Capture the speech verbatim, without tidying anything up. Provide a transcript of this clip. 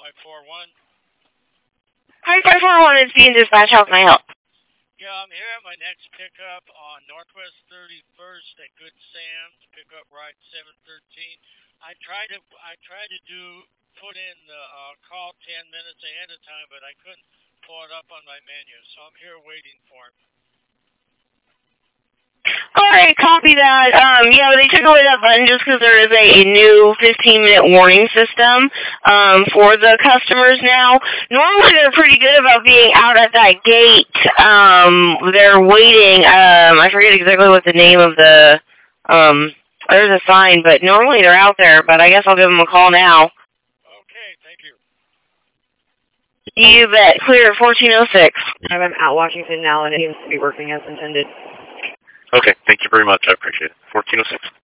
five four one. Hi, five four one is being dispatched. How can I help? Yeah, I'm here at my next pickup on Northwest thirty-first at Good Sam's, pickup ride seven thirteen. I tried to I tried to do put in the uh, call ten minutes ahead of time, but I couldn't pull it up on my menu, so I'm here waiting for him. All right, copy that. Um, yeah, they took away that button just because there is a, a new fifteen-minute warning system um, for the customers now. Normally, they're pretty good about being out at that gate. Um, they're waiting. Um, I forget exactly what the name of the. Um, there's a sign, but normally they're out there. But I guess I'll give them a call now. Okay, thank you. You bet. Clear fourteen oh six. I'm at Washington now, and it seems to be working as intended. Okay, thank you very much. I appreciate it. fourteen oh six.